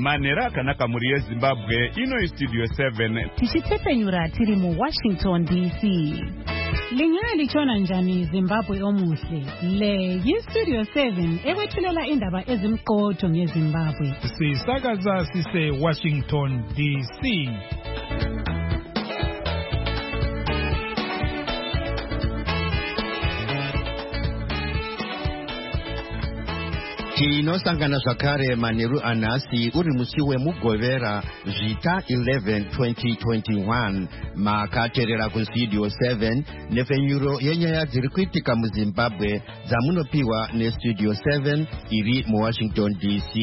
manera kanaka muri Zimbabwe ino studio 7 tichitepenyura tiri mu Washington DC. Linyaya lichona njani Zimbabwe omuhle le Studio 7 ekwethulela indaba ezimqotho ngeZimbabwe. Sisakaza sise Washington DC. Tinosangana zvakare Maneru Anasi uri musi wemugovera zvita 11 2021 makaterera kustudio 7 nefenyuro yenyaya dziri kuitika muZimbabwe dzamunopiwa nestudio 7 iri muWashington DC.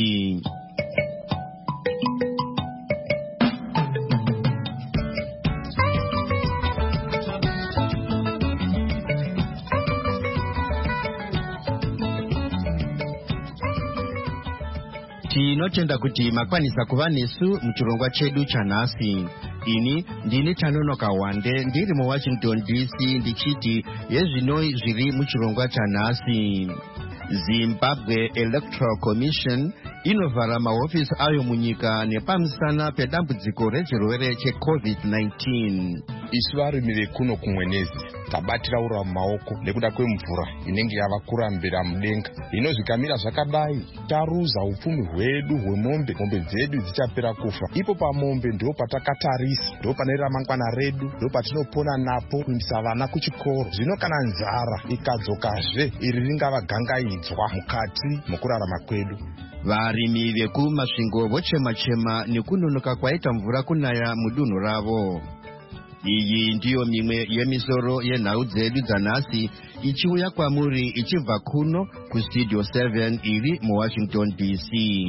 Tinotenda kuti makwanisa kuva nesu muchirongwa chedu chanhasi. Ini ndini Tanonoka Wande ndiri muWashington DC ndichiti yezvinoi zviri muchirongwa chanhasi. Zimbabwe Electoral Commission inovhara mahofisi ayo munyika nepamusana pedambudziko rechirwere cheCovid-19. Isu varimi vekuno kumwenezi tabatira ura mumaoko nekuda kwemvura inenge yava kurambira mudenga. Hino zvikamira zvakadai taruza upfumi hwedu hwemombe. Mombe dzedu dzichapera kufa. Ipo pamombe ndipo patakatarisa, ndipo pane ramangwana redu, ndipo patinopona napo kuendesa vana kuchikoro. Zvino kana nzara ikadzokazve iri ringava gangaidzwa mukati mokurarama kwedu. Varimi vekumasvingo vochema-chema nekunonoka kwaita mvura kunaya mudunhu ravo. Iyi ndiyo mimwe yemisoro yenhau dzedu dzanhasi ichiuya kwamuri ichibva kuno kustudio 7 iri muWashington DC.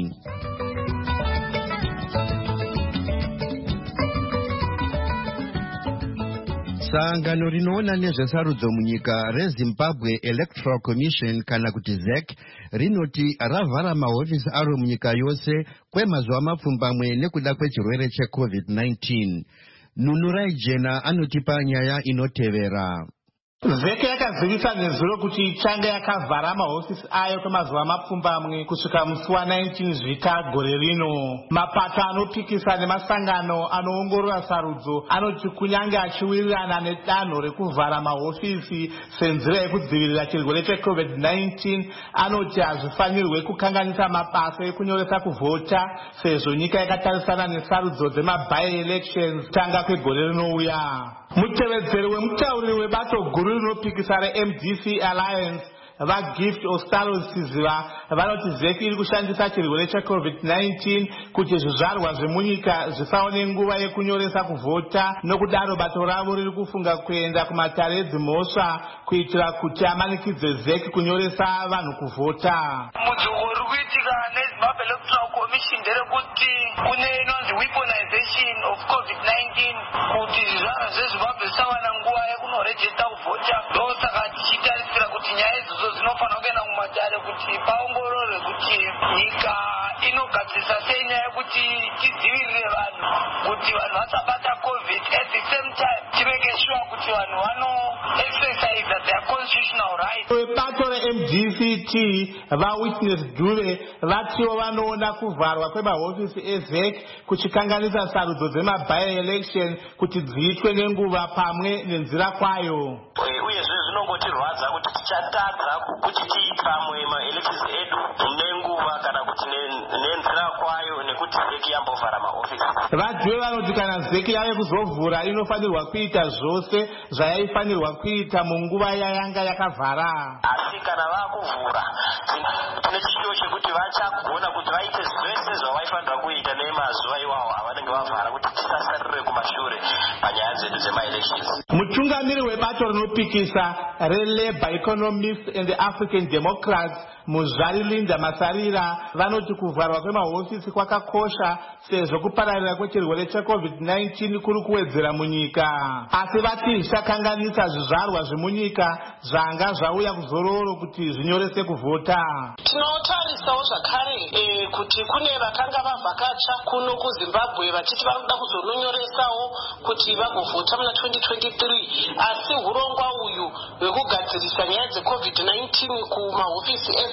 Sangano rinoona nezvesarudzo munyika reZimbabwe Electoral Commission kana kuti ZEC rinoti ravhara mahofisi aro munyika yose kwemazuva mapfumbamwe nekuda kwechirwere cheCovid-19. Nunurai Jena anotipa nyaya inotevera. ZEC yakazivisa nezuro kuti ichanga yakavhara mahofisi ayo kwemazuva mapfumbamwe kusvika musi wa19 zvita gore rino. Mapato anopikisa nemasangano anoongorora sarudzo anoti kunyange achiwirirana nedanho rekuvhara mahofisi senzira yekudzivirira chirwere cheCovid-19, anoti hazvifanirwe kukanganisa mabasa ekunyoresa kuvhota sezvo nyika yakatarisana nesarudzo dzema-by-elections tanga kwegore rinouya. Mutevedzeri wemutauriri webato guru rinopikisa reMDC Alliance vaGift Ostaros Siziva vanoti ZEC iri kushandisa chirwere cheCovid-19 kuti zvizvarwa zvemunyika zvisaone nguva yekunyoresa kuvhota, nokudaro bato ravo riri kufunga kuenda kumatare edzimhosva kuitira kuti amanikidze ZEC kunyoresa vanhu kuvhota. Mudzoko uri kuitika neZimbabwe Electoral Commission nderekuti kune inonzi weaponization of COVID-19 kuti zvizvarwa zveZimbabwe zvisawana nguva yekunorejista kuvhota. Ndosaka tichitarisira kuti nyaya idzodzo dzinofanira kuenda kumatare kuti paongororwe kuti nyika inogadzirisa sei nyaya yekuti tidzivirire vanhu kuti vanhu vasabata COVID, at the same time timeke sure kuti vanhu vano exercise their constitutional rights. Vebato reMDCT vaWitness Dube vatiwo vanoona kuvharwa kwemahofisi eZEC kuchikanganisa sarudzo dzema-by-election kuti dziitwe nenguva pamwe nenzira kwayo. Uyezve zvinongotirwadza kuti tichatadza kuti tiitamwe maelections edu nenguva kana kuti nenzira kwayo nekuti ZEC yambovhara mahofisi. Vadhiwe vanoti kana ZEC yave kuzovhura inofanirwa kuita zvose zvayaifanirwa kuita munguva yayanga yakavhara. Asi kana vakuvhura tine chido chekuti vachagona kuti vaite zvese zvavaifanirwa kuita nemazuva iwawo avanenge vavhara kuti tisasarire kumashure panyaya dzedu dzemaelections. Mutungamiri webato rinopikisa reLabour Economists and the African Democrats Muzvari Linda Masarira vanoti kuvharwa kwemahofisi kwakakosha sezvo kupararira kwechirwere cheCovid-19 kuri kuwedzera munyika. Asi vati zvichakanganisa zvizvarwa zvemunyika zvanga zvauya kuzororo kuti zvinyorese kuvhota. Tinotarisawo zvakare kuti kune vakanga vavhakacha kuno kuZimbabwe vachiti vanoda kuzononyoresawo kuti vagovhota muna 2023, asi urongwa uyu hwekugadzirisa nyaya dzeCovid-19 kumahofisi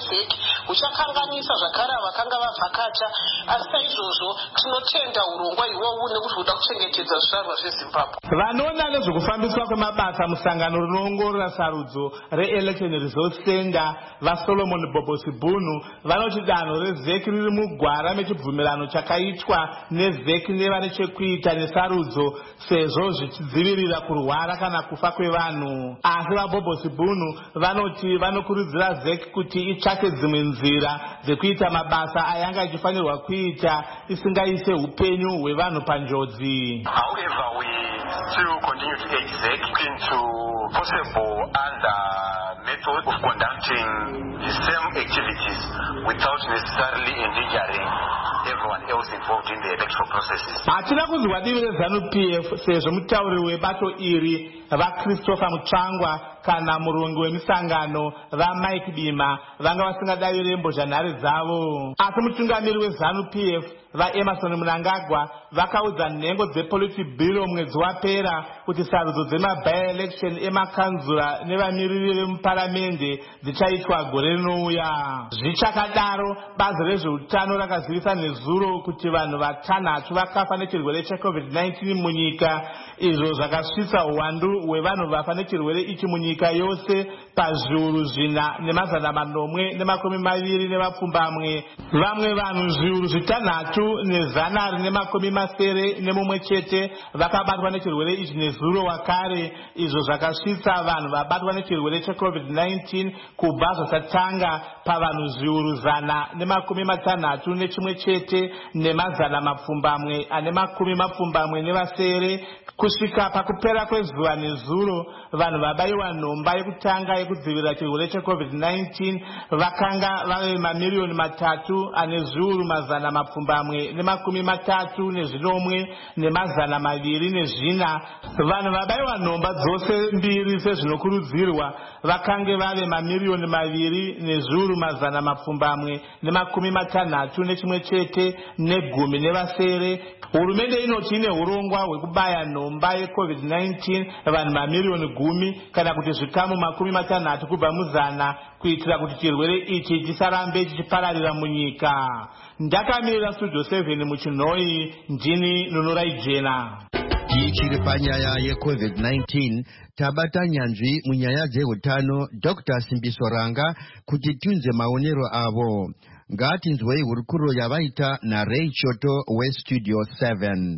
hwezeki huchakanganisa zvakare vakanga vavhakacha. Asi saizvozvo tinotenda urongwa iwowu nekuti huda kuchengetedza zvizvarwa zveZimbabwe. Vanoona nezvekufambiswa kwemabasa musangano rinoongorora sarudzo reElection Results Center vaSolomon Bobosi Bunu vanoti danho rezeki riri mugwara mechibvumirano chakaitwa nezeki nevane chekuita nesarudzo sezvo zvichidzivirira kurwara kana kufa kwevanhu. Asi vaBobosi Bunu vanoti vanokurudzira zeki kuti itsvake dzimwe nzira dzekuita mabasa ayanga ichifanirwa kuita isingaise upenyu hwevanhu panjodzi. However, we still continue to urge ZEC into possible other methods of conducting the same activities without necessarily endangering everyone else involved in the electoral processes. Hatina kuzwa divi reZANU-PF sezvo mutauri webato iri vaChristopher Mutsvangwa kana murongo wemisangano vaMike Bima vanga vasingadavire mbozhanhare dzavo. Asi mutungamiri weZANU-PF vaEmerson Mnangagwa vakaudza nhengo dzePolitburo mwedzi wapera kuti sarudzo dzema-by-election emakanzura nevamiriri vemuparamende dzichaitwa gore rinouya. Zvichakadaro, bazi rezveutano rakazivisa nezuro kuti vanhu vatanhatu vakafa nechirwere cheCovid-19 munyika, izvo zvakasvitsa uwandu hwevanhu vafa nechirwere ichi munyika yose pazviuru 4,920 vamwe vanhu zviuru 6,170 chete vakabatwa nechirwere ichi nezuro wakare, izvo zvakasvitsa vanhu vabatwa nechirwere cheCovid-19 kubva zvasatanga pavanhu zviuru 161 chete ne270 kusvika pakupera kwezuva nezuro. Vanhu vabayiwa nhomba yekutanga yekudzivirira chirwere cheCovid-19 vakanga vave mamiliyoni 3,333,204. Vanhu vabayiwa nhomba dzose mbiri sezvinokurudzirwa vakange vave mamiliyoni 2,760,161 chete ne10. Hurumende inoti ine urongwa hwekubaya nhomba yeCovid-19 vanhu mamiliyoni 10 kana kuti zvikamu 60 kubva mu100 kuitira kuti chirwere ichi chisarambe chichipararira munyika. Ndakamirira Studio 7 muChinoi, ndini Nunurai Jena. Tichiri panyaya yeCovid-19 tabata nyanzvi munyaya dzeutano Dr. Simbiso Ranga kuti tiunze maonero avo. Ngatinzwei hurukuro yavaita naRay Choto weStudio 7.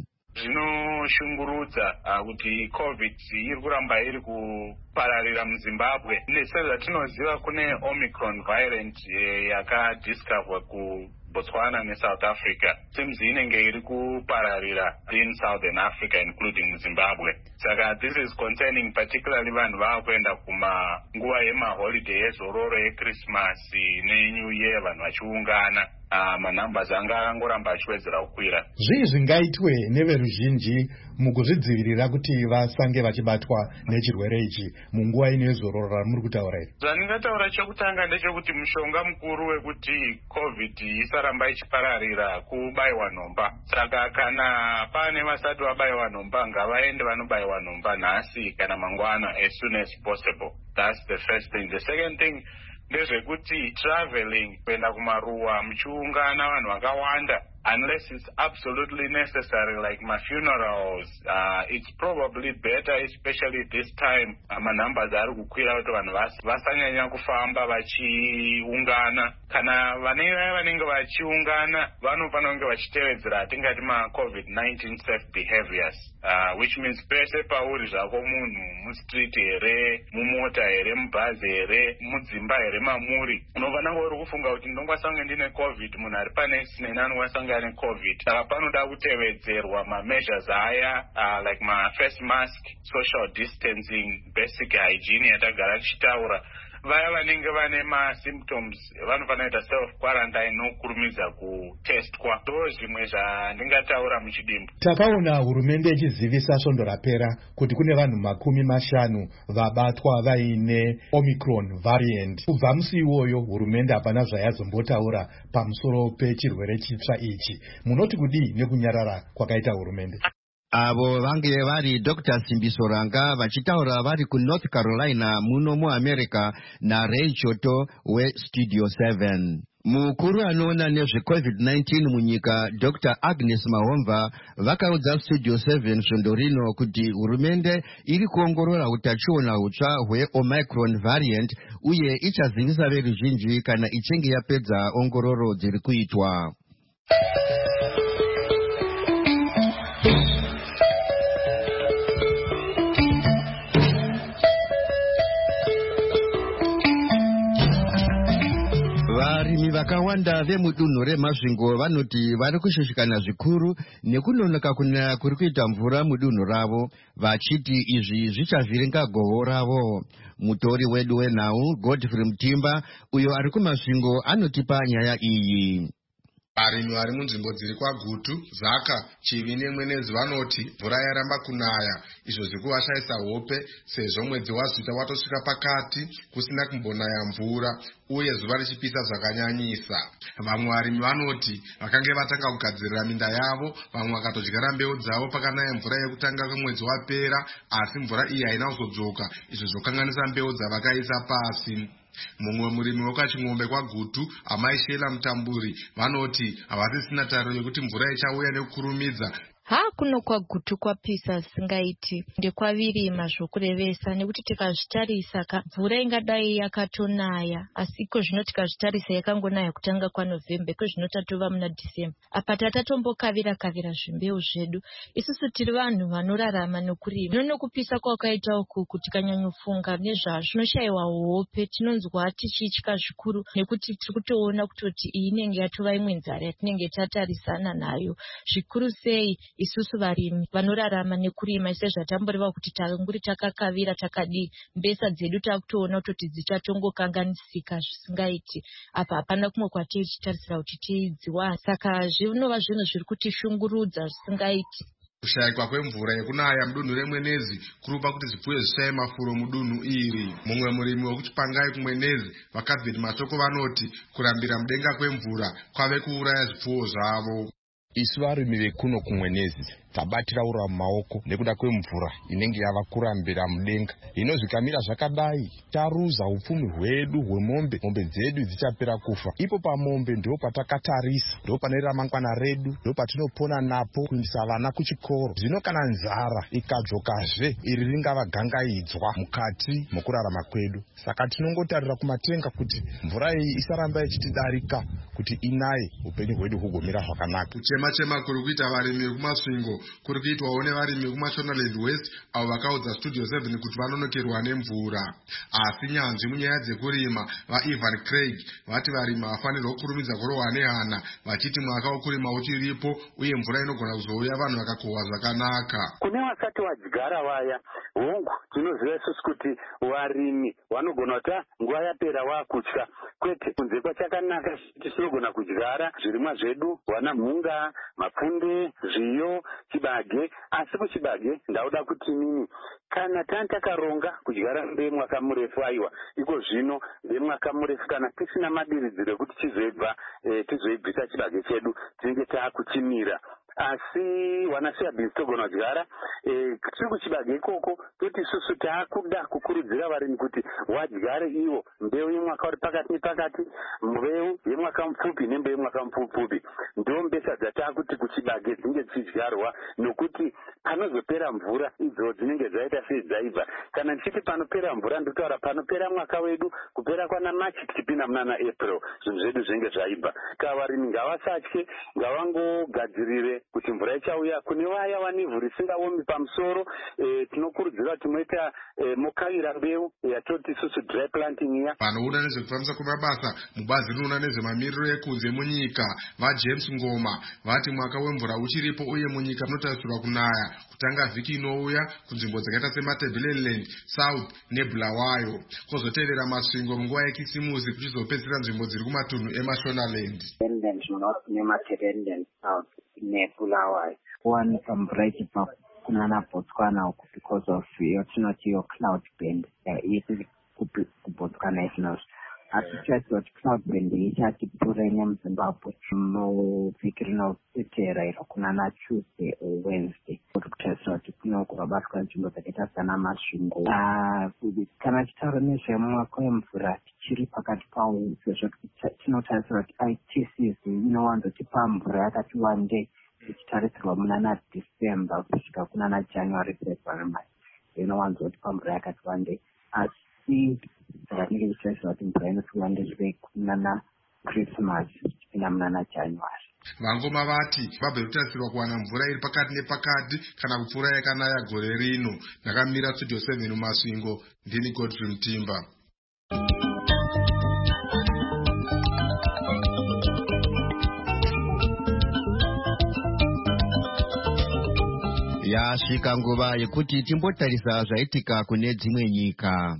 Zvinoshungurudza kuti COVID iri kuramba iri kupararira muZimbabwe. Sezvatinoziva kune Omicron variant yakadiscoverwa kuBotswana neSouth Africa. Seems inenge iri kupararira in Southern Africa including muZimbabwe. Saka this is concerning particularly vanhu vakuenda nguva yemaholiday ezororo yeChristmas neNew Year vanhu vachiungana. Manambers anga angoramba achiwedzera kukwira. Zvii zvingaitwe neveruzhinji mukuzvidzivirira kuti vasange vachibatwa nechirwere ichi munguva ino yezororo ramuri kutaura iri? Zvandingataura chekutanga ndechekuti mushonga mukuru wekuti COVID isaramba ichipararira kubayiwa nhomba. Saka kana pane vasati vabayiwa nhomba ngavaende vanobayiwa nhomba nhasi kana mangwana as soon as possible. That's the first thing. The second thing ndezvekuti traveling kuenda kumaruwa muchiungana vanhu vakawanda, unless it's absolutely necessary like my funerals, it's probably better, especially this time numbers ari kukwira kuti vanhu vasanyanya kufamba vachiungana. Kana vanenge vachiungana vanofanira kunge vachitevedzera atingati COVID-19 safe behaviors, which means pese pauri zvako munhu mustreet here, mumota here, mubhazi here, mudzimba here mamuri, unofanira uri kufunga kuti ndongwasange ndine COVID, munhu ari pane sineni anongwasange ane COVID. Saka panoda kutevedzerwa measures aya like face mask, social distancing, basic hygiene yatagara tichitaura. Vaya vanenge vane symptoms vanofanira kuita self quarantine nokurumidza kutestwa. Ndo zvimwe zvandingataura muchidimbu. Takaona hurumende ichizivisa svondo rapera kuti kune vanhu 50 vabatwa vaine Omicron variant. Kubva musi iwoyo hurumende hapana zvayazombotaura pamusoro pechirwere chitsva ichi. Munoti kudii nekunyarara kwakaita hurumende? avo vange vari Dr. Simbisoranga vachitaura vari ku North Carolina muno muAmerica naRay Choto weStudio 7. Mukuru anoona nezveCovid-19 munyika Dr. Agnes Mahomva vakaudza Studio 7 svondo rino kuti hurumende iri kuongorora utachiona hutsva hweOmicron variant uye ichazivisa veruzhinji kana ichinge yapedza ongororo dziri kuitwa. Varimi vakawanda vemudunhu reMazvingo vanoti vari kushushikana zvikuru nekunonoka kunaya kuri kuita mvura mudunhu ravo, vachiti izvi zvichavhiringa gohwo ravo. Mutori wedu wenhau Godfrey Mutimba uyo ari kuMazvingo anotipa nyaya iyi. Varimi vari munzvimbo dziri kwaGutu, Zaka, Chivi neMwenezi vanoti mvura yaramba kunaya, izvo zviri kuvashayisa hope sezvo mwedzi waZvita watosvika pakati kusina kumbonaya mvura uye zuva richipisa zvakanyanyisa. Vamwe varimi vanoti vakange vatanga kugadzirira minda yavo, vamwe vakatodyara mbeu dzavo pakanaya mvura yekutanga kwemwedzi wapera, asi mvura iyi haina kuzodzoka, izvo zvokanganisa mbeu dzavakaisa pasi. Mumwe murimi wekwaChing'ombe kwaGutu, Amai Shela Mutamburi, vanoti havasisina tariro yekuti mvura ichauya nekukurumidza. Kuno kwaGutu kwapisa singaiti ndekwavirima zvokurevesa, nekuti tikazvitarisa mvura ingadai yakatonaya, asi kozvino tikazvitarisa yakangonaya kutanga kwaNovemba, kozvino tatova muna Dhisemba. Apa tatatombokavira zvimbeu zvedu. Isusu tiri vanhu vanorarama nokurima. Nokupisa kwakaita uku tikanyanyofunga nezvazvo tinoshayiwa hope, tinonzwa tichitya zvikuru nekuti tiri kutoona kutoti iyi inenge yatova imwe nzara yatinenge tatarisana nayo. Zvikuru sei isusu varimi vanorarama nekurima, sezvatamboreva kuti tanguri takakavira takadii, mbesa dzedu takutoona kuti dzichatongokanganisika zvisingaiti. Apa hapana kumwe kwatichitarisira kuti tidziwa, saka zvinova zvinhu zviri kutishungurudza zvisingaiti. Kushayikwa kwemvura yekunaya mudunhu reMwenezi kurupa kuti zvipfuyo zvishaye mafuro mudunhu iri. Mumwe murimi wekuChipangai kuMwenezi, vaKabheti Masoko vanoti kurambira mudenga kwemvura kwave kuuraya zvipfuwo zvavo. Isu varimi vekuno kuMwenezi tabatira ura mumaoko nekuda kwemvura inenge yava kurambira mudenga. Hino zvikamira zvakadai taruza upfumi hwedu hwemombe, mombe dzedu dzichapera kufa. Ipo pamombe ndipo patakatarisa, ndipo pane ramangwana redu, ndipo patinopona napo kuendesa vana kuchikoro. Zvino kana nzara ikadzokazve iri ringavagangaidzwa mukati mokurarama kwedu. Saka tinongotarira kumatenga kuti mvura iyi isaramba ichitidarika, kuti inaye upenyu hwedu hugomira zvakanaka. Kuchema kuri kuita varimi vekuMasvingo kuri kuitwawo nevarimi vekuMashonaland West, avo vakaudza Studio 7 kuti vanonokerwa nemvura. Asi nyanzvi munyaya dzekurima vaIvan Craig vati varimi vafanirwa kukurumidza kurohwa nehana, vachiti mwaka wokurima uchiripo uye mvura inogona kuzouya vanhu vakakohwa zvakanaka. Kune vasati vadyara vaya, hongu tinoziva isusu kuti varimi vanogona kuti nguva yapera vakutya, kwete kunze kwachakanaka tisinogona kudyara zvirimwa zvedu, wana mhunga, mapfunde, zviyo, chibage. Asi kuchibage ndauda kuti nini, kana takaronga kudyara mbemwaka murefu, aiwa iko zvino mbemwaka murefu kana tisina madiridziro ekuti tizoibvisa chibage chedu tinenge taakuchimira. Asi wanasiya bhinzi togona kudyara tiri kuchibage ikoko, toti isusu taakuda kukurudzira varimi kuti wadyare ivo mbeu yemwaka uri pakati nepakati, mbeu yemwaka mupfupi nembeu yemwaka mupfupi. Ndo mbesa dzataakuti kuchibage dzinenge dzichidyarwa, nokuti panozopera mvura idzo dzinenge dzaita sedzaibva. Kana ndichiti panopera mvura ndotaura panopera mwaka wedu, kupera kwana Machi tichipinda munana April, zvinhu zvedu zvinenge zvaibva. Ka varimi ngavasatye, ngavangogadzirire kuti mvura ichauya. Kune vaya vanevhu risingaomi pamusoro, tinokurudzira kuti moita mokavira mbeu yatoti isusu dry planting iya. Vanoona nezvekufambisa kwemabasa mubazi rinoona nezvemamiriro ekunze munyika vaJames Ngoma vati mwaka wemvura uchiripo uye munyika munotarisirwa kunaya kutanga vhiki inouya kunzvimbo dzakaita seMatabeleland, South neBulawayo, kwozotevera Masvingo munguva yekisimusi kuchizopedzisira nzvimbo dziri kumatunhu eMashonaland. North neMatabeleland, South neBulawayo kuwanika mvura ichibva kunana Botswana uku because of yotinoti yo cloud band iri kuBotswana izvinozvo. asi tichaziva kuti cloud band ichati pfurai nemuzimbabwe muvhiki rinotevera iro kunana Tuesday or Wednesday, kuti kutarisira kuti kunoko vabatwa nzvimbo dzakaita sana masvingo. Kana tichitaura nezvemwako wemvura tichiri pakati pawo, sezvo tinotarisira kuti ITCs inowanzotipa mvura yakati wandei ichitarisirwa munana December kusvika kunana January, February, March, inowanzotipa mvura yakati wandei. Asi saka tinenge tichitarisira kuti mvura inoti wandei zvive kunana Christmas ichipinda munana January. Vangoma vati vabve kutarisirwa kuwana mvura iri pakati nepakati kana kupfuura yakanaya gore rino. Ndakamira Studio 7 mumasvingo, ndini Godfrey Mutimba. Yasvika nguva yekuti timbotarisa zvaitika kune dzimwe nyika.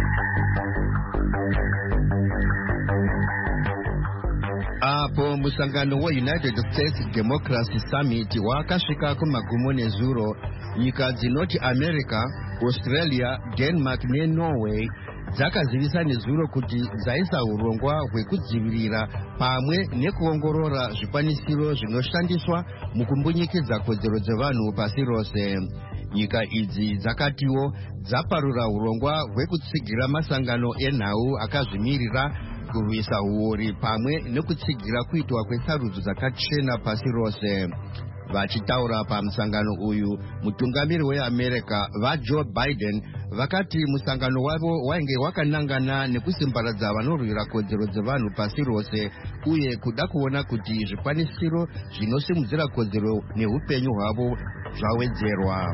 Apo musangano weUnited States Democracy Summit wakasvika kumagumo nezuro, nyika dzinoti America, Australia, Denmark neNorway dzakazivisa nezuro kuti dzaisa urongwa hwekudzivirira pamwe nekuongorora zvikwanisiro zvinoshandiswa mukumbunyikidza kodzero dzevanhu pasi rose. Nyika idzi dzakatiwo dzaparura urongwa hwekutsigira masangano enhau akazvimirira kurwisa uori pamwe nekutsigira kuitwa kwesarudzo dzakachena pasi rose. Vachitaura pamusangano uyu, mutungamiri weAmerica vaJoe Biden vakati musangano wavo wainge wakanangana nekusimbaradza vanorwira kodzero dzevanhu pasi rose uye kuda kuona kuti zvikwanisiro zvinosimudzira kodzero neupenyu hwavo zvawedzerwa.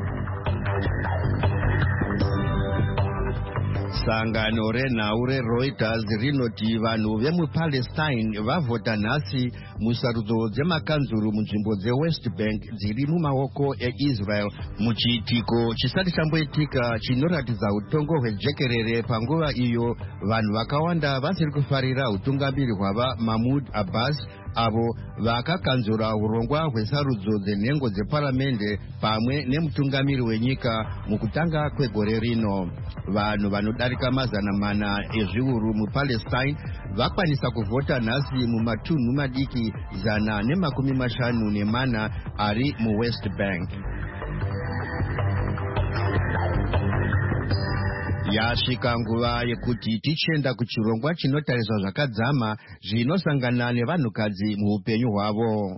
Sangano renhau reReuters rinoti vanhu vemuPalestine vavhota nhasi musarudzo dzemakanzuru munzvimbo dzeWest Bank dziri mumaoko eIsrael, muchiitiko chisati chamboitika chinoratidza utongo hwejekerere panguva iyo vanhu vakawanda vasiri kufarira utungamiri hwava Mahmoud Abbas, avo vakakanzura urongwa hwesarudzo dzenhengo dzeparamende pamwe nemutungamiri wenyika mukutanga kwegore rino. Vanhu vanodarika 400 ezviuru muPalestine vakwanisa kuvhota nhasi mumatunhu madiki 154 ari muWest Bank. Yasvika nguva yekuti tichenda kuchirongwa chinotariswa zvakadzama zvinosangana nevanhukadzi muupenyu hwavo.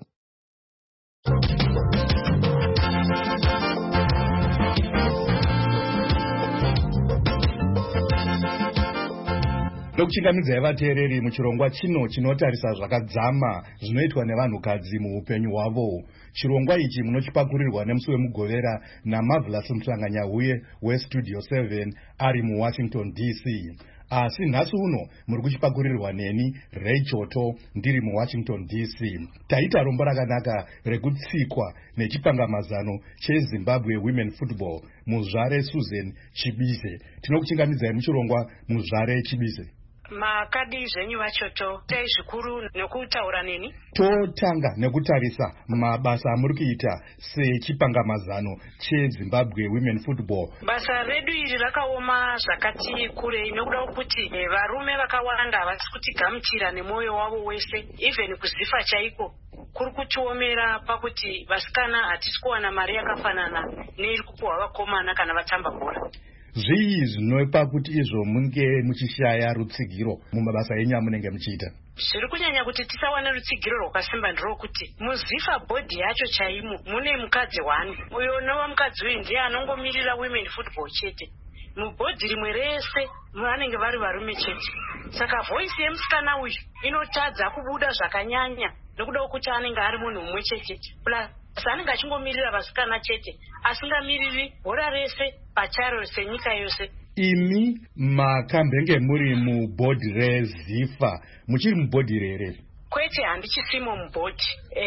Nokuchingamidzai vateereri muchirongwa chino chinotarisa zvakadzama zvinoitwa nevanhukadzi muupenyu hwavo. Chirongwa ichi munochipakurirwa nemusi wemugovera naMarvelous Mhlanganyauye weStudio 7 ari muWashington DC. Asi nhasi uno muri kuchipakurirwa neni Ray Choto ndiri muWashington DC. Taita rombo rakanaka rekutsikwa nechipangamazano cheZimbabwe Women Football muzvare Susan Chibize. Tinokuchingamidzai muchirongwa muzvare Chibize. Makadi zvenyu vachoto tai zvikuru nekutaura neni. Totanga nekutarisa mabasa amuri kuita sechipangamazano cheZimbabwe Women Football. Basa redu iri rakaoma zvakati kurei nokuda kuti varume vakawanda havasi kutigamuchira nemwoyo wavo wese, even kuzifa chaiko kuri kutiomera pakuti vasikana hatisi kuwana mari yakafanana neiri kupuhwa vakomana kana vatamba bhora. Zvii zvinopa kuti izvo munge muchishaya rutsigiro mumabasa enyu amunenge muchiita? Zviri kunyanya kuti tisawana rutsigiro rwakasimba ndrokuti muzifa bhodhi yacho chaimo mune mukadzi wani, uyo nova mukadzi uyu ndiye anongomirira Women Football chete. Mubhodhi rimwe rese vanenge vari varume chete, saka voisi yemusikana uyu inotadza kubuda zvakanyanya nekuda kuti anenge ari munhu mumwe chete, plus anenge achingomirira vasikana chete asingamiriri bhora rese pacharo senyika yose. Imi makambenge muri mubhodhi reZIFA, muchiri mubhodhi rere? Kwete, handichisimo mubhodhi.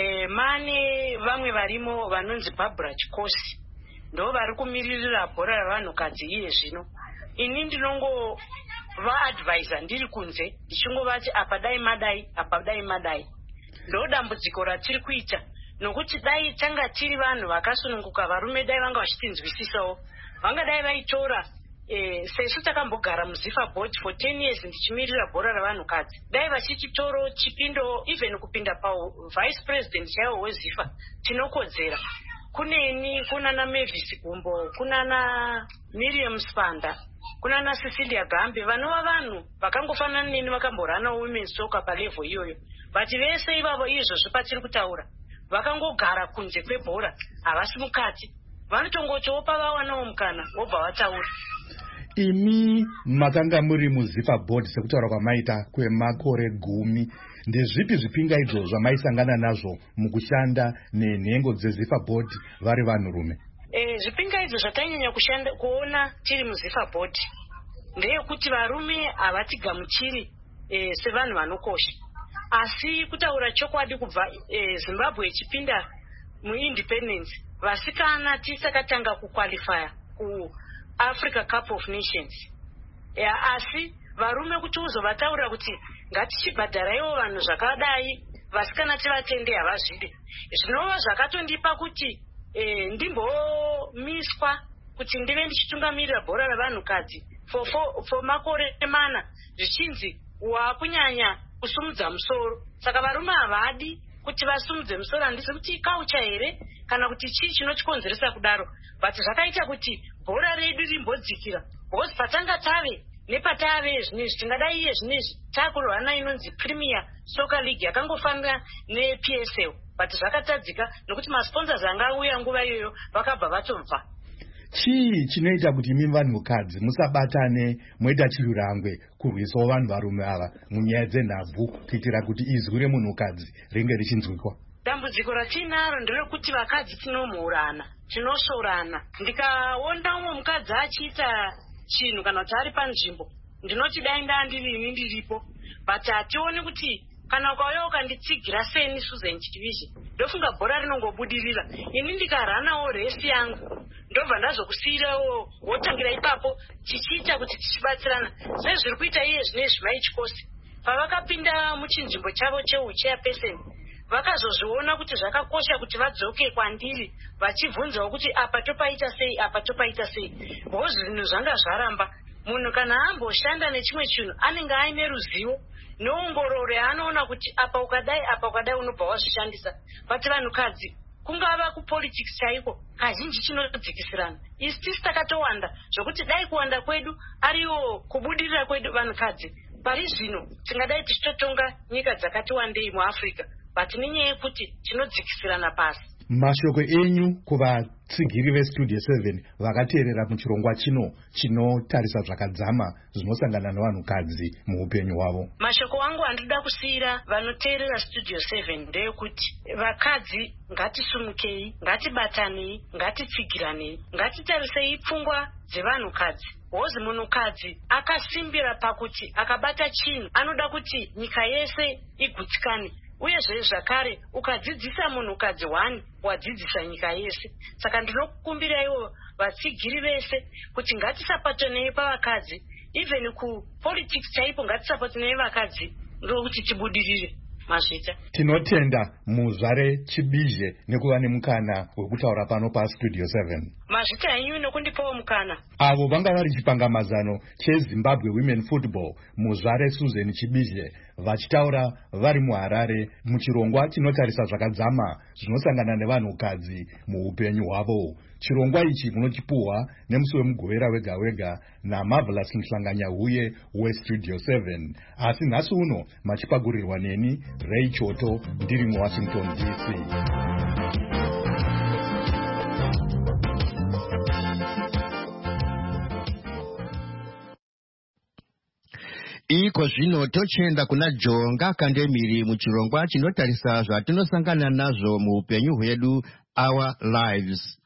Mane vamwe varimo vanonzi Barbara Chikosi, ndo vari kumiririra bhora ravanhukadzi iye zvino. Ini ndinongo vaadvisor ndiri kunze ndichingovati apa dai madai, apa dai madai. Ndo dambudziko ratiri kuita, nokuti dai tanga tiri vanhu vakasununguka, varume dai vanga vachitinzwisisawo, vangadai vaitora sesu takambogara muZIFA board for 10 years ndichimirira bhora ravanhukadzi, dai vachititoro chipindo even kupinda vice president chaiwo weZIFA tinokodzera. Kuneni, kunana Mavis Gumbo, kunana Miriam Spanda, kunana Cecilia Gambe, vanova vanhu vakangofanana neni vakamborana women's soccer palevel iyoyo. Vati vese ivavo izvo zvepatiri kutaura vakangogara kunze kwebhora, havasi mukati. Vanotongotopa vawanawo mukana vobva vataura. Imi makanga muri muZIFA board sekutaura kwamaita kwemakore 10. Ndezvipi zvipingaidzo zvamaisangana nazvo mukushanda nenhengo dzeZIFA board vari vanhurume? Zvipingaidzo zvatanyanya kuona tiri muZIFA board ndeyekuti varume havatigamuchiri sevanhu vanokosha. Asi kutaura chokwadi kubva Zimbabwe ichipinda muindependence, vasikana tisakatanga kuqualifya kuAfrica Cup of Nations. Asi varume kuti uzovataura kuti ngatichibhadharaiwo vanhu zvakadai, vasikana tivatende havazvide. Zvinova zvakatondipa kuti ndimbomiswa kuti ndive ndichitungamirira bhora ravanhukadzi for makore 4 zvichinzi wakunyanya kusumudza musoro. Saka varume havadi kuti vasumudze musoro. Handisi kuti kaucha here kana kuti chii chinochikonzeresa kudaro, but zvakaita kuti bhora redu rimbodzikira. Because patanga tave nepatave zvinezvi tingadai iye zvinezvi takurwana inonzi Premier Soccer League yakangofanira nePSL, but zvakatadzika nekuti masponsors angauya nguva iyoyo vakabva vatobva. Chii chinoita kuti imi vanhukadzi musabatane moita chirurangwe kurwisawo vanhu varume ava munyaya dzenhabvu kuitira kuti izwi remunhukadzi ringe richinzwikwa? Dambudziko ratinaro nderekuti vakadzi tinomhurana, tinosvorana. Ndikaona umwe mukadzi achiita chinhu kana kuti ari panzvimbo, ndinoti dai ndandiri ndiripo, but hationi kuti kana ukauya ukanditsigira seni Susan Chitivishi ndofunga bhora rinongobudirira. Ini ndikaranawo resi yangu ndobva ndazokusiyirawo wotangira ipapo chichiita kuti tichibatsirana. Zviri kuita iye zvinezvi maichikosi pavakapinda muchinzvimbo chavo cheuchairperson vakazozviona kuti zvakakosha kuti vadzoke kwandiri vachibvunzawo kuti apa topaita sei, apa topaita sei. Because zvinhu zvanga zvaramba. Munhu kana amboshanda nechimwe chinhu anenge aine ruzivo neongororo yaanoona kuti apa ukadai unobva wazvishandisa. But vanhukadzi kungava kupolitics chaiko kazhinji chinodzikisirana. Isi tisi takatowanda zvokuti dai kuwanda kwedu ariwo kubudirira kwedu vanhukadzi pari zvino tingadai tichitotonga nyika dzakati wandei muAfrica, but nenyaya yekuti tinodzikisirana pasi. Mashoko enyu kuvatsigiri veStudio 7 vakateerera muchirongwa chino chinotarisa zvakadzama zvinosangana nevanhukadzi muupenyu hwavo. Mashoko angu andoda kusiyira vanoteerera Studio 7 ndeyekuti vakadzi ngatisumukei, ngatibatanei, ngatitsigiranei, ngatitarisei pfungwa dzevanhukadzi. Hozi munhukadzi akasimbira pakuti akabata chinhu anoda kuti nyika yese igutsikane. Uyezve zvakare ukadzidzisa munhukadzi 1 wadzidzisa nyika yese. Saka ndinokukumbira ivo vatsigiri vese kuti ngatisapatonei pavakadzi, even kupolitics chaipo ngatisapatonei vakadzi ndokuti tibudirire. Mazvita tinotenda muzvare Chibizhe nekuva nemukana wekutaura pano paStudio 7. Mazvita enyu nekundipawo mukana. Avo vanga vari chipangamazano cheZimbabwe Women Football muzvare Susan Chibizhe vachitaura vari muHarare muchirongwa chinotarisa zvakadzama zvinosangana nevanhukadzi muupenyu hwavo. Chirongwa ichi munochipuhwa nemusi wemugovera wega wega naMarvelous Mhlanganyahuye weStudio 7. Asi nhasi uno machipagurirwa neni Ray Choto ndiri muWashington DC. Iko zvino tochenda kuna Jonga Kandemiri muchirongwa chinotarisa zvatinosangana nazvo muupenyu hwedu, Our Lives.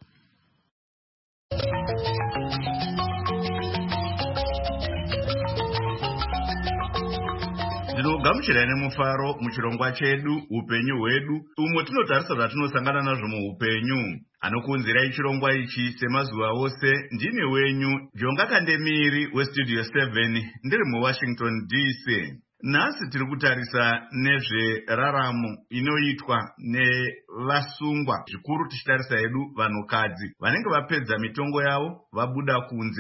Ndinogamuchira nemufaro muchirongwa chedu upenyu hwedu, umwe tinotarisa zvatinosangana nazvo muupenyu. Anokunzirai chirongwa ichi semazuva ose ndine wenyu Jonga Kandemiri weStudio 7 ndiri muWashington DC. Nhasi tiri kutarisa nezveraramo inoitwa nevasungwa, zvikuru tichitarisa hedu vanhukadzi vanenge vapedza mitongo yavo vabuda kunze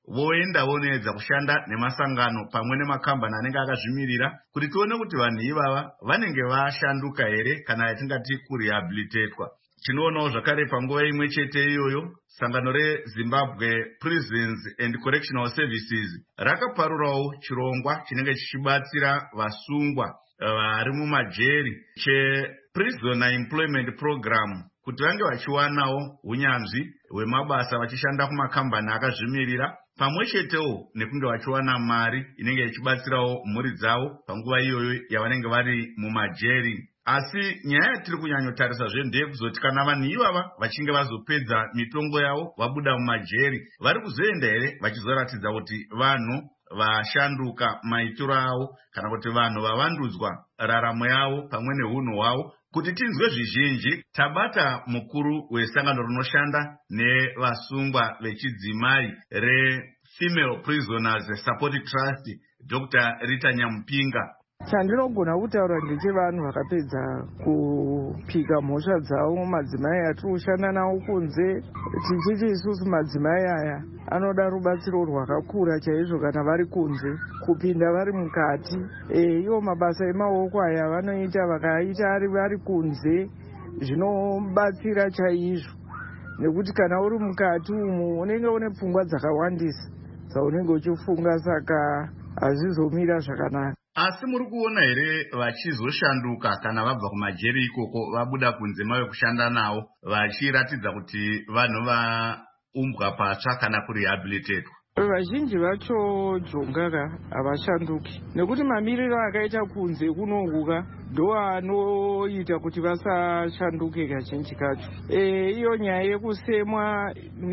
voenda vonoedza kushanda nemasangano pamwe nemakambani anenge akazvimirira kuti tione kuti vanhu ivava vanenge vashanduka here kana yatingati kurehabilitatwa. Tinoonawo zvakare panguva imwe chete iyoyo sangano reZimbabwe Prisons and Correctional Services rakaparurawo chirongwa chinenge chichibatsira vasungwa vari mumajeri chePrisoner Employment Program kuti vange vachiwanawo unyanzvi hwemabasa vachishanda kumakambani akazvimirira pamwe chetewo nekunge vachiwana mari inenge ichibatsirawo mhuri dzavo panguva iyoyo yavanenge vari mumajeri. Asi nyaya yatiri kunyanyotarisa ndeyekuzoti kana vanhu ivava vachinge vazopedza mitongo yavo vabuda mumajeri vari kuzoenda here vachizoratidza kuti vanhu vashanduka maitiro avo kana kuti vanhu vavandudzwa raramo yavo pamwe neunhu hwavo. Kuti tinzwe zvizhinji tabata mukuru wesangano rinoshanda nevasungwa vechidzimai reFemale Prisoners Support Trust Dr. Rita Nyamupinga. Chandinogona kutaura ndechevanhu vakapedza kupika mhosva dzavo, madzimai atiri kushanda nawo kunze, tichiti isusu madzimai aya anoda rubatsiro rwakakura chaizvo kana vari kunze kupinda vari mukati. Iwo mabasa emaoko aya vanoita vakaita vari kunze zvinobatsira chaizvo, nekuti kana uri mukati umu unenge une pfungwa dzakawandisa dzaunenge uchifunga, saka hazvizomira zvakanaka. Asi muri kuona here vachizoshanduka kana vabva kumajeri ikoko vabuda kunze mave kushanda nawo vachiratidza kuti vanhu vaumbwa patsva kana kurehabilitatwa? Vazhinji vacho jongaka havashanduki nekuti mamiriro akaita kunze kunokuka ndo anoita kuti vasashanduke kazhinji kacho. Iyo nyaya yekusemwa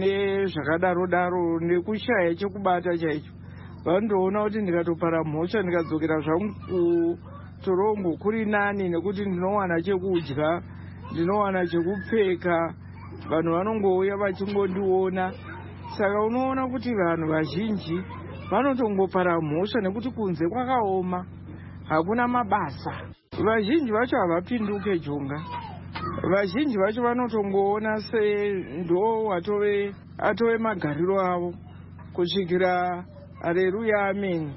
nezvakadaro nekushaya chekubata chaicho, vandoona kuti ndikatopara mhosva ndikadzokera zvangu kutorongo kuri nani, nekuti ndinowana chekudya, ndinowana chekupfeka, vanhu vanongouya vachingondiona. Saka unoona kuti vanhu vazhinji vanotongopara mhosva nekuti kunze kwakaoma, hakuna mabasa. Vazhinji vacho havapinduke jonga, vazhinji vacho vanotongoona sendo atove magariro avo kusvikira haleluya amen.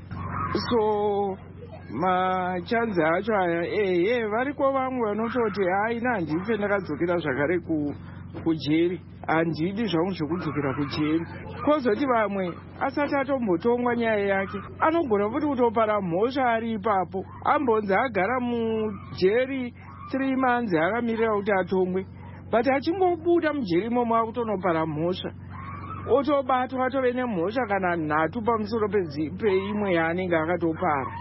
So machanzi acho aya variko vamwe vanototi haina handife ndakadzokera zvakare kujeri, handidi zvangu zvekudzokera kujeri. Kozoti vamwe asati atombotongwa nyaya yake anogona futi kutopara mhosva ari ipapo, ambonzi agara mujeri 3 months akamirira kuti atongwe, but achingobuda mujeri imomo akutonopara mhosva otobatwa atove nemhosva kana 3 pamusoro peimwe yaanenge akatopara.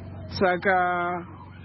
Saka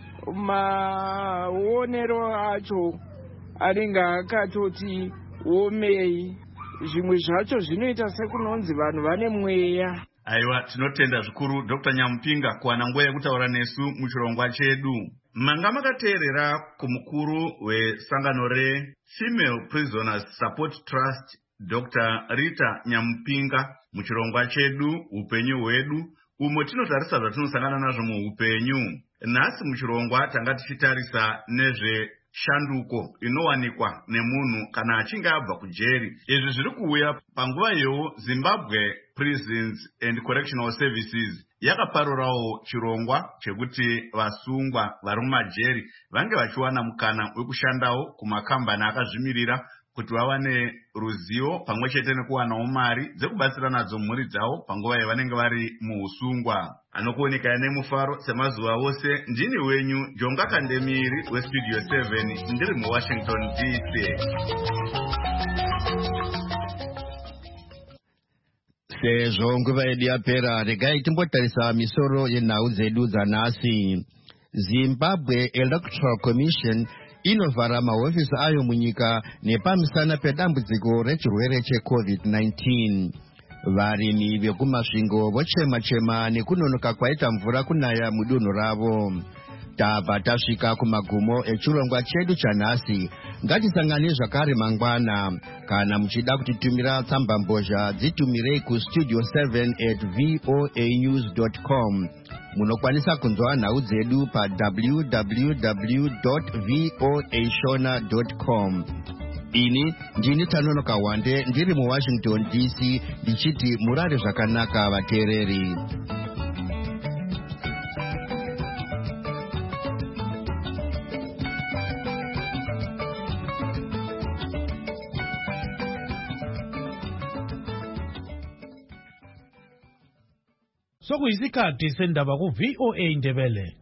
maonero acho anenge akatoti omei, zvimwe zvacho zvinoita sekunonzi vanhu vane mweya. Aiwa, tinotenda zvikuru Dr. Nyamupinga kuwana nguva yekutaura nesu muchirongwa chedu. Manga makateerera kumukuru wesangano reFemale Prisoners Support Trust Dr. Rita Nyamupinga muchirongwa chedu upenyu hwedu, umwe tinotarisa zvatinosangana nazvo muupenyu. Nhasi muchirongwa tanga tichitarisa nezveshanduko inowanikwa nemunhu kana achinge abva kujeri. Izvi zviri kuuya panguva yewo Zimbabwe Prisons and Correctional Services yakaparurawo chirongwa chekuti vasungwa vari mumajeri vange vachiwana mukana wekushandawo kumakambani akazvimirira kuti vawane ruzivo pamwe chete nekuwanawo mari dzekubatsira nadzo mhuri dzavo panguva yavanenge vari muusungwa. Anokuonekana nemufaro semazuva ose, ndini wenyu Jonga Kandemiri weStudio 7 ndiri muWashington DC. Sezvo nguva yedu yapera, regai timbotarisa misoro yenhau dzedu dzanhasi. Zimbabwe Electoral Commission inovhara mahofisi ayo munyika nepamisana pedambudziko rechirwere cheCovid-19. Varimi vekumasvingo vochema-chema nekunonoka kwaita mvura kunaya mudunhu ravo. Tabva tasvika kumagumo echirongwa chedu chanhasi. Ngatisangane zvakare mangwana. Kana muchida kutitumira tsambambozha, dzitumirei kustudio7@voanews.com. Munokwanisa kunzwa nhau dzedu pa www.voashona.com. ini ndini Tanono Kawande ndiri mu Washington DC ndichiti murare zvakanaka vateereri. Sokuyisikhathi sendaba ku VOA Ndebele.